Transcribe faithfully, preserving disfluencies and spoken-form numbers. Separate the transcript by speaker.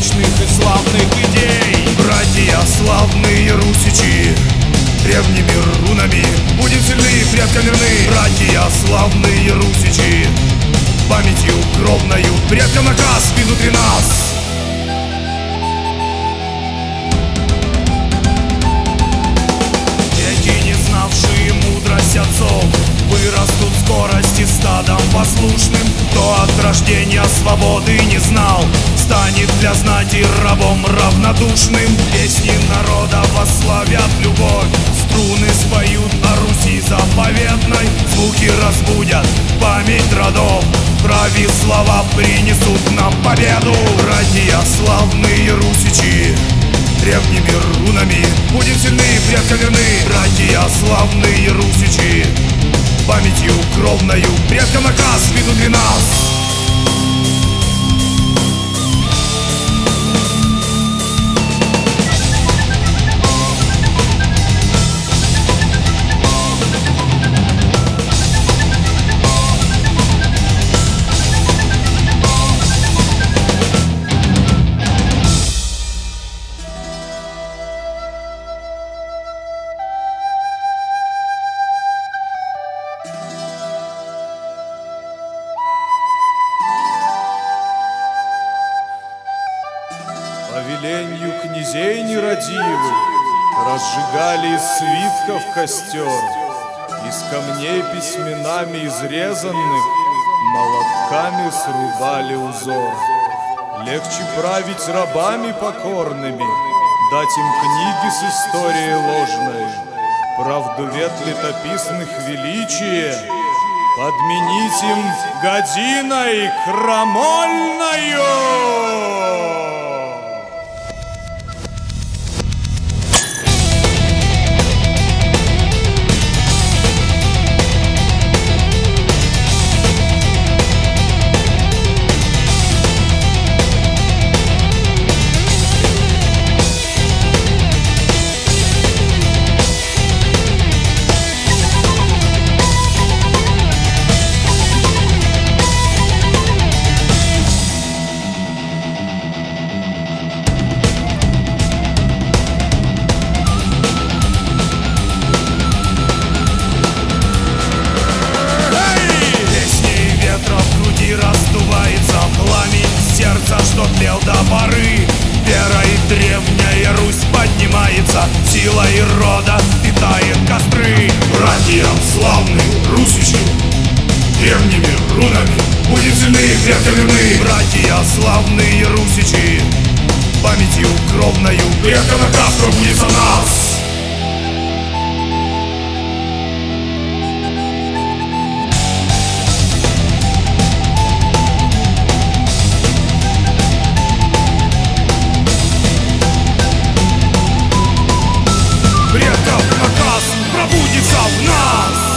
Speaker 1: вечных и славных идей.
Speaker 2: Братья славные русичи, древними рунами будем сильны, предкам верны. Братья славные русичи, памятью кровною предкам наказ спит внутри нас. Дети, не знавшие мудрость отцов, вырастут в скорости стадом послушным. Кто от рождения свободы не знал, станет для знати рабом равнодушным. Песни народа восславят любовь, струны споют о Руси заповедной. Звуки разбудят память родов, крови слова принесут нам победу. Братья славные русичи, древними рунами будем сильны, предкам верны. Братья славные русичи, памятью кровною предкам наказ спит внутри нас.
Speaker 3: По веленью князей нерадивых разжигали из свитков костер, из камней письменами изрезанных молотками срубали узор. Легче править рабами покорными, дать им книги с историей ложной, правду вет летописных величие подменить им годиной крамольною.
Speaker 2: Что тлел до поры, верой древняя Русь поднимается, силой рода питает костры. Братьям славные русичи, древними рунами будем сильны, предкам верны. Братья славные русичи, памятью кровною предкам наказ будет за нас. Предков наказ пробудится в нас.